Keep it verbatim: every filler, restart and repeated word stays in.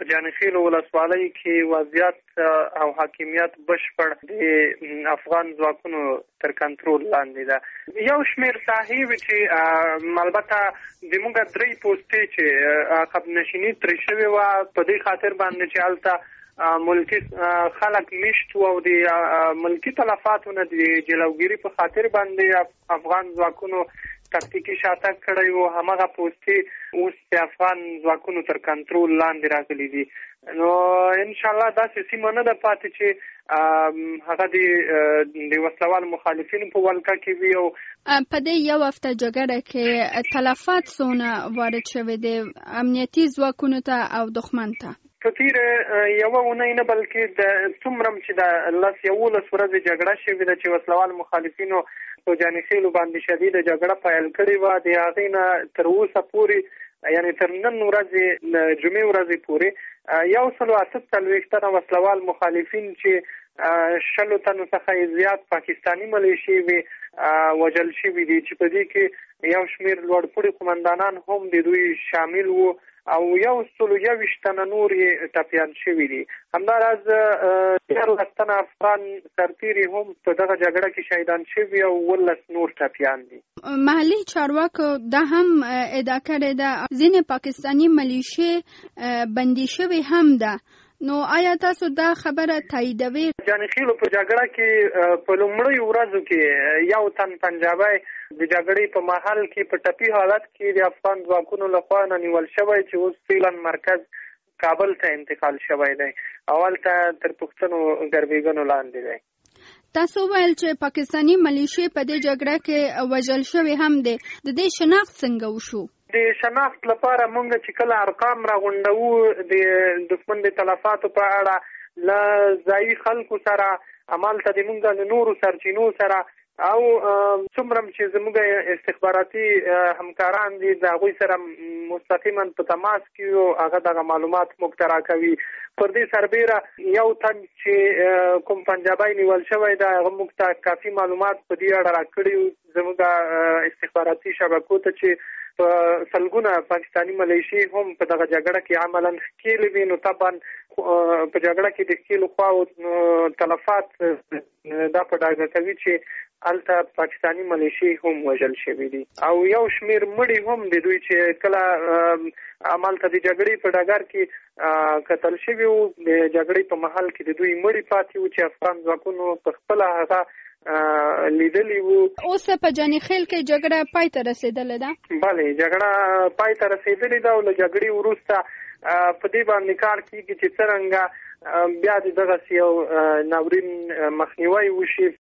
په جانخیل ولسوالۍ کې وضعیت او حاکمیت بشپړ د افغان ځواکونو تر کنټرول لاندې ده. یو شمېر ساحې چې البته زموږ درې پوستې چې عقب نشیني ترې شوې وه په دې خاطر باندې چې هلته ملکي خلک میشت وو او د ملکي تلفاتو نه د جلوګیري په خاطر باندې افغان ځواکونو تکتیکي شاتګ کړی وو. همغه پوستې اوس د افغان ځواکونو تر کنټرول لاندې راغلي دي. نو انشاءالله داسې سیمه نه ده پاتې چې هغه د وسلوال مخالفینو په ولکه کې وي. او په دې یو هفته جګړه کې تلفات څونه وارد شوي دي امنیتي ځواکونو ته او دښمن ته؟ په تېره یوه اونۍ نه بلکې د څومره چې د لس یولس ورځې جګړه شوې ده چې وسلوال مخالفینو په جانخیلو باندې شدیده جګړه پیل کړې وه، د هغې نه تر اوسه پورې یعنې تر نن ورځې جمعې ورځې پورې یو سلو اته څلوېښت تنه وسلوال مخالفین چې شلو تنو څخه زیات پاکستاني ملیشې وې وژل شوي دي چې په دې کې یو شمېر لوړپوړي قمندانان هم د دوی شامل وو او یو سلو یوویشت تنه نور یې ټپیان شوي دي. همداراز دیارلس تنه افغان سرتیري هم په دغه جګړه کې شهیدان شوي او اوولس نور ټپیان دي. محلي چارواکو دا هم ادعا کړې ده ځینې پاکستاني ملیشې بندي شوي هم ده. نو آیا تاسو دا خبره تاییدوي؟ جانخیلو په جګړه کې په لومړیو ورځو کې یو تن پنجابی د جګړې په محل کې په ټپي حالت کې د افغان ځواکونو لخوا نه نیول شوی چې اوس فعلا مرکز کابل ته انتقال شوی دی او هلته تر پوښتنو ګربېګنو لاندې دی. تاسو ویل چې پاکستاني ملیشې په دې جګړه کې وژل شوي هم دي. د دې شناخت څنګه وشو؟ د شناخت لپاره مونږ چې کله ارقام راغونډوو د دښمن د تلفاتو په اړه له ځایي خلکو سره همالته د مونږ له نورو سرچینو سره او څومره چې زموږ استخباراتي همکاران دي د هغوی سره مستقیما په تماس کې یو هغه دغه معلومات موږ ته راکوي. پر دې سربیره یو تن چې کوم پنجابی نیول شوی دی هغه موږ ته کافي معلومات په دې اړه راکړي زموږ استخباراتي شبکو ته چې په سلګونه پاکستاني ملیشې هم په دغه جګړه کې عملاً ښکېلې وي. نو طبعا په جګړه کې د ښکېلو خواو تلفات دا په ډاګه کوي چې هلته پاکستاني ملیشې هم وژل شوي دي او یو شمېر مړي هم د دوی چې کله همالته د جګړې په ډګر کې قتل شوي وو د جګړې په محل کې د دوی مړي پاتې وو چې افغان ځواکونو په خپله هغه لیدلی وو. اوس په جانخیل کې جګړه پای ته رسېدلې ده؟ بلې جګړه پای ته رسېدلې ده او له جګړې وروسته په دې باندې کار کېږي چې څرنګه بیا د دغسې یو ناورین مخنیوی وشي